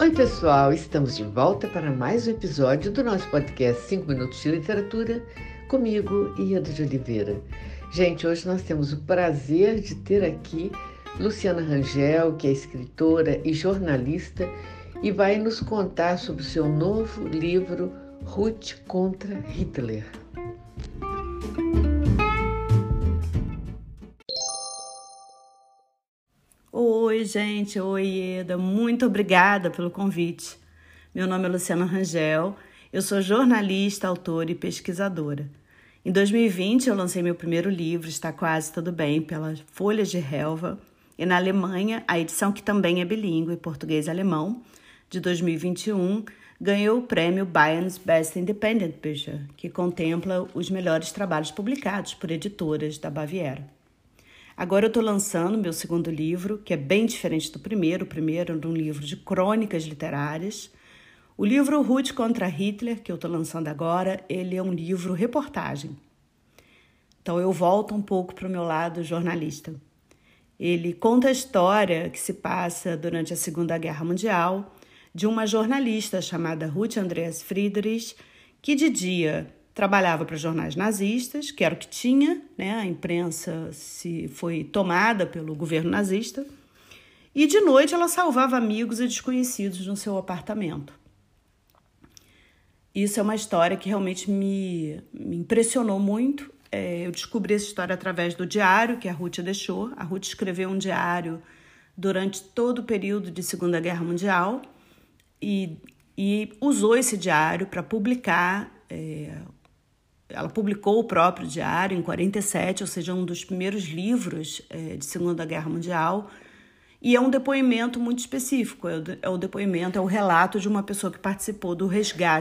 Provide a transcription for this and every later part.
Oi, pessoal! Estamos de volta para mais um episódio do nosso podcast 5 Minutos de Literatura, comigo, Ieda de Oliveira. Gente, hoje nós temos o prazer de ter aqui Luciana Rangel, que é escritora e jornalista, e vai nos contar sobre o seu novo livro, Ruth contra Hitler. Oi, gente. Oi, Ieda. Muito obrigada pelo convite. Meu nome é Luciana Rangel. Eu sou jornalista, autora e pesquisadora. Em 2020, eu lancei meu primeiro livro, Está Quase Tudo Bem, pela Folhas de Helva. E na Alemanha, a edição, que também é bilíngue, português e alemão, de 2021, ganhou o prêmio Bayern's Best Independent Bücher, que contempla os melhores trabalhos publicados por editoras da Baviera. Agora eu estou lançando meu segundo livro, que é bem diferente do primeiro. O primeiro é um livro de crônicas literárias. O livro Ruth contra Hitler, que eu estou lançando agora, ele é um livro reportagem. Então eu volto um pouco para o meu lado jornalista. Ele conta a história que se passa durante a Segunda Guerra Mundial de uma jornalista chamada Ruth Andreas Friedrich, que de dia trabalhava para jornais nazistas, que era o que tinha, né? A imprensa foi tomada pelo governo nazista, e de noite ela salvava amigos e desconhecidos no seu apartamento. Isso é uma história que realmente me impressionou muito. Eu descobri essa história através do diário que a Ruth deixou. A Ruth escreveu um diário durante todo o período de Segunda Guerra Mundial e usou esse diário para publicar. Ela publicou o próprio diário em 1947, ou seja, um dos primeiros livros de Segunda Guerra Mundial. E é um depoimento muito específico. É o relato de uma pessoa que participou dos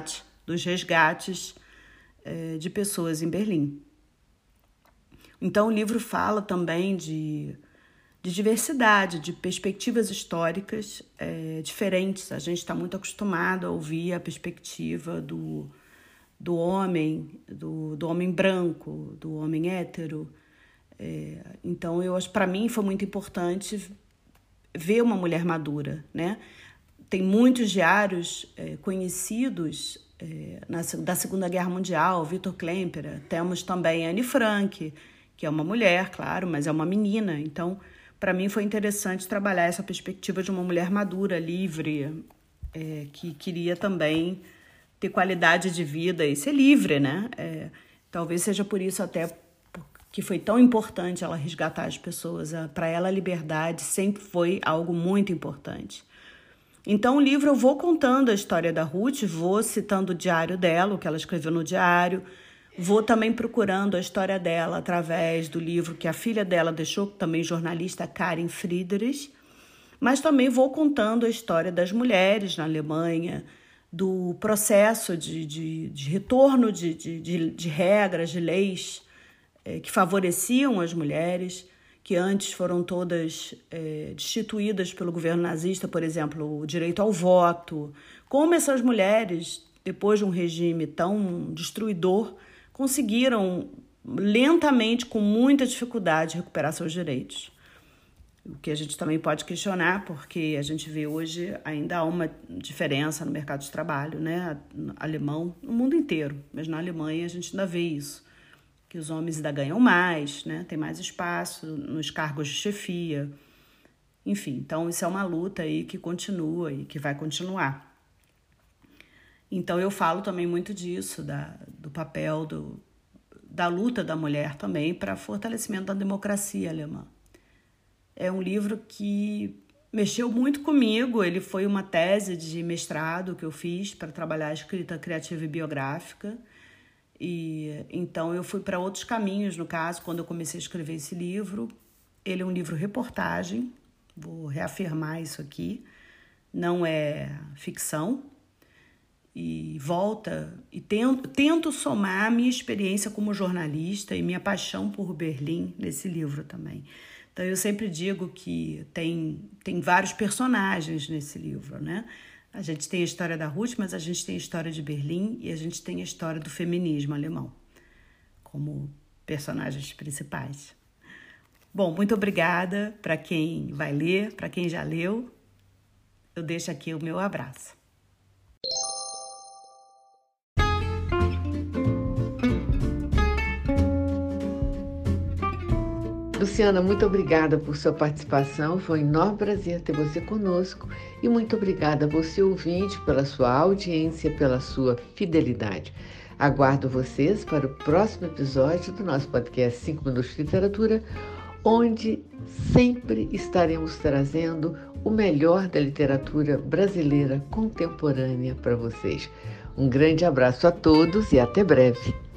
resgates de pessoas em Berlim. Então, o livro fala também de diversidade, de perspectivas históricas diferentes. A gente está muito acostumado a ouvir a perspectiva do homem, do homem branco, do homem hétero. Então, para mim foi muito importante ver uma mulher madura, né? Tem muitos diários conhecidos da Segunda Guerra Mundial, Victor Klemperer. Temos também Anne Frank, que é uma mulher, claro, mas é uma menina. Então, para mim foi interessante trabalhar essa perspectiva de uma mulher madura, livre, que queria também ter qualidade de vida e ser livre, né? Talvez seja por isso até que foi tão importante ela resgatar as pessoas. Para ela, a liberdade sempre foi algo muito importante. Então, o livro eu vou contando a história da Ruth, vou citando o diário dela, o que ela escreveu no diário, vou também procurando a história dela através do livro que a filha dela deixou, também jornalista, Karin Friedrich, mas também vou contando a história das mulheres na Alemanha, do processo de retorno de regras, de leis que favoreciam as mulheres, que antes foram todas destituídas pelo governo nazista, por exemplo, o direito ao voto. Como essas mulheres, depois de um regime tão destruidor, conseguiram lentamente, com muita dificuldade, recuperar seus direitos. O que a gente também pode questionar, porque a gente vê hoje ainda há uma diferença no mercado de trabalho, né? Alemão, no mundo inteiro, mas na Alemanha a gente ainda vê isso, que os homens ainda ganham mais, né? Tem mais espaço nos cargos de chefia. Enfim, então isso é uma luta aí que continua e que vai continuar. Então eu falo também muito disso, do papel da luta da mulher também para fortalecimento da democracia alemã. É um livro que mexeu muito comigo. Ele foi uma tese de mestrado que eu fiz para trabalhar a escrita criativa e biográfica. E então eu fui para outros caminhos, no caso, quando eu comecei a escrever esse livro. Ele é um livro reportagem, vou reafirmar isso aqui, não é ficção. E tento somar a minha experiência como jornalista e minha paixão por Berlim nesse livro também. Então, eu sempre digo que tem vários personagens nesse livro, né? A gente tem a história da Ruth, mas a gente tem a história de Berlim e a gente tem a história do feminismo alemão como personagens principais. Bom, muito obrigada para quem vai ler, para quem já leu. Eu deixo aqui o meu abraço. Luciana, muito obrigada por sua participação. Foi um enorme prazer ter você conosco e muito obrigada a você, ouvinte, pela sua audiência, pela sua fidelidade. Aguardo vocês para o próximo episódio do nosso podcast 5 Minutos de Literatura, onde sempre estaremos trazendo o melhor da literatura brasileira contemporânea para vocês. Um grande abraço a todos e até breve.